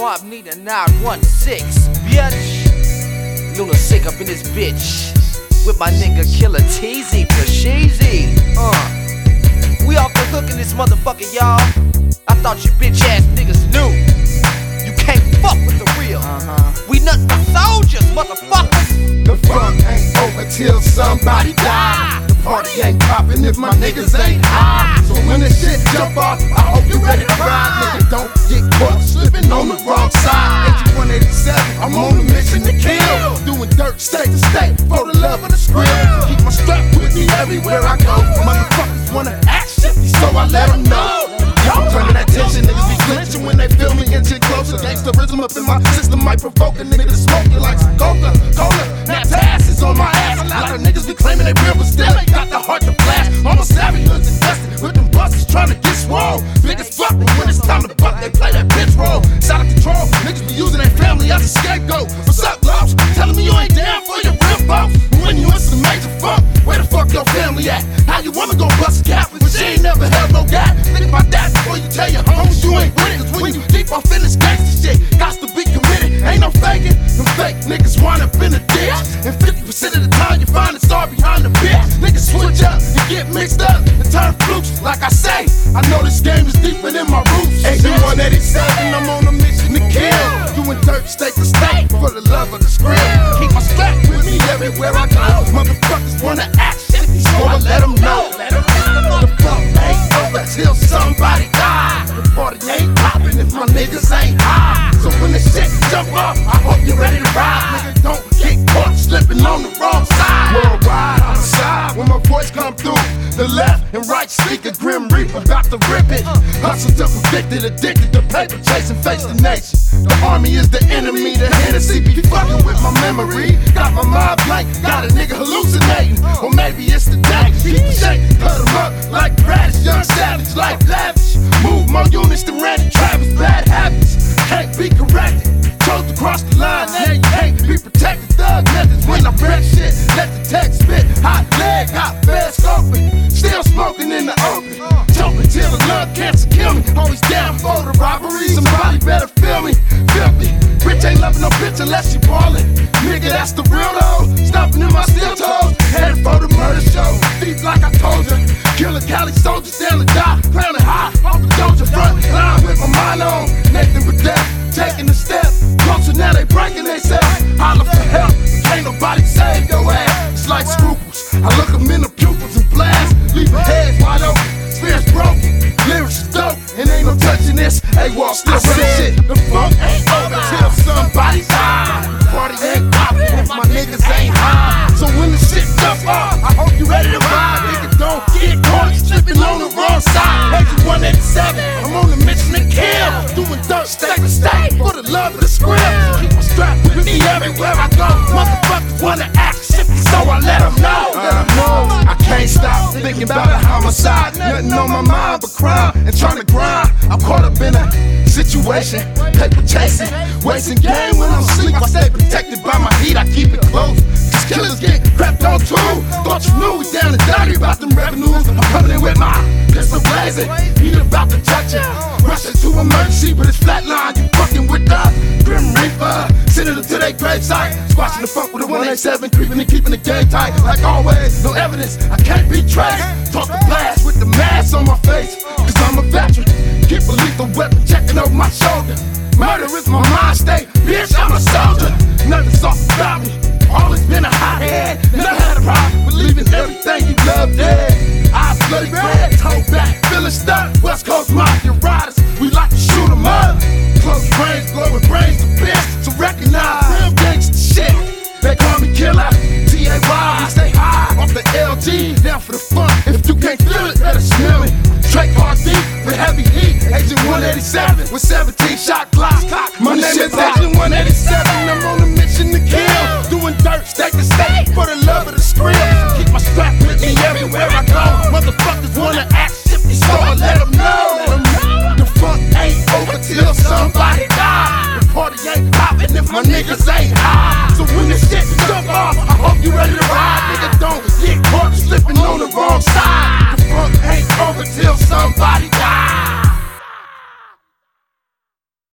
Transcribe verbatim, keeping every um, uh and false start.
Swamp need a nine one six, bitch. Luna sick up in this bitch with my nigga Killer Teezy for Sheezy. Uh, we off the hook in this motherfucker, y'all. I thought you bitch ass niggas knew. You can't fuck with the real. Uh-huh. We nothing but soldiers, motherfuckers. The fun ain't over till somebody die. The party ain't poppin' if my niggas ain't high. So when this shit jump off, I hope you ready to ride. Nigga, don't get caught slipping on the wrong side. H one eighty-seven, I'm on a mission to kill. Doing dirt state to state for the love of the script. Keep my strap with me everywhere I go. Motherfuckers wanna act shifty, so I let them know. Y'all turning that tension, niggas be flinching when they feel me inching closer. Gangsterism up in my system might provoke a nigga to smoke you like some cola, cola. Now Tass is on my ass. A lot of niggas be claiming they real, but still ain't got the heart to blast. Almost savage hoods invested with them buses trying to get swole. Big as fuck, but when it's time to buck, they play that bitch role. It's out of control, niggas be using their family as a scapegoat. What's up, Lops? Telling me you ain't down for your real folks. When you into the major funk, where the fuck your family at? How you woman gon' bust a cap, but she ain't never held no gap? Think about that before you tell your homies you ain't with it. Cause when you deep off in this gangsta shit, got to be committed. Ain't no faking, them fake niggas wind up in the ditch. And fifty percent of the time you find a star behind the bitch. Niggas switch up and get mixed up and turn flukes. Like I say, I know this game is deeper than my roots. H one eighty-seven, I'm on a mission to kill. Doing dirt state to state for the love of the script. Keep my strap with me everywhere I go. Motherfuckers wanna act shifty, so I let them know. The fuck ain't over till somebody die. The party ain't poppin' if my niggas ain't high. So when the shit jump off, I hope you're ready to ride. Nigga, don't get caught slipping on the wrong side. Worldwide, on the side, when my voice come through. The left and right speaker, Grim Reaper, about to rip it. Hustle to convicted, addicted to paper, chasing face the nation. The army is the enemy, the Hennessy be fucking with my memory. Got my mind blank, got a nigga hallucinating. Or maybe it's the day, keep the shake, cut him up like Radish, young savage, like lavish. Move more units than Randy Travis, bad habits can't be corrected. Chose to cross the line, now you can't be protected. Thug methods when I break shit, let the text spit. Hot leg, got fast scoping, still smoking in the open. Choking till the lung cancer kill me. Always down for the robbery. Somebody better feel me, filthy. Rich ain't loving no bitch unless she ballin'. Nigga, that's the real though. Stomping in my steel toes, headed for the murder show. Deep like I told ya. Killer Cali soldiers down to die, crowning high off the Doja front line with my mind on. Nathan with death, taking the step closer. Now they breaking themselves. Holler for help, can't nobody save your ass. It's like scruples. I look them in the pupils and blast, leave their heads wide open. Spirits broken, lyrics is dope, and ain't no touching this. A-Wall still running shit. The funk ain't over till somebody die. The party ain't poppin' if my niggas ain't high. So when the shit jump off, I hope you ready to ride. Nigga, don't get caught slipping on the wrong side. H one eighty-seven, I'm on a mission to kill. Doing dirt state to state for the love of the script. Keep my strap with me everywhere I go. Motherfuckers wanna act shifty, so I let them know. Let them know. I can't stop thinking about a homicide. Nothing on my mind but crime and trying to grind. I'm caught up in a situation, paper chasing, wasting game when I'm asleep. I stay protected by my heat, I keep it close. Cause killers get crept on too. Thought you knew we down and dirty about them revenues. I'm coming in with my pistol blazing, heat about to touch it. Rushing to emergency, but it's flatline. You fucking with the Grim Reaper. Sending them to their gravesite. Squashing the funk with a one eighty-seven, creeping and keeping the game tight. Like always, no evidence, I can't be traced. Talk the blast with the mask on my face. Cause I'm a veteran. Keep a lethal weapon checking over my shoulder. Murder is my mind state, bitch, I'm a soldier. Nothing's off about me, always been a hothead. Never had a problem with leaving everything you love dead. Eyes bloody red, toe back, feeling stuck. West Coast Mafia riders, we like to shoot 'em up. Close range, glowing brains the best. So recognize real gangsta shit. They call me Killer, T A Y, we stay high off the L G, down for the fun. If you can't feel it, better smell it. Straight hard deep with heavy heat. Agent one eighty-seven with seventeen shot clocks. My name is Agent one eighty-seven. I'm on a mission to kill. Doing dirt state to state for the love of the script. Keep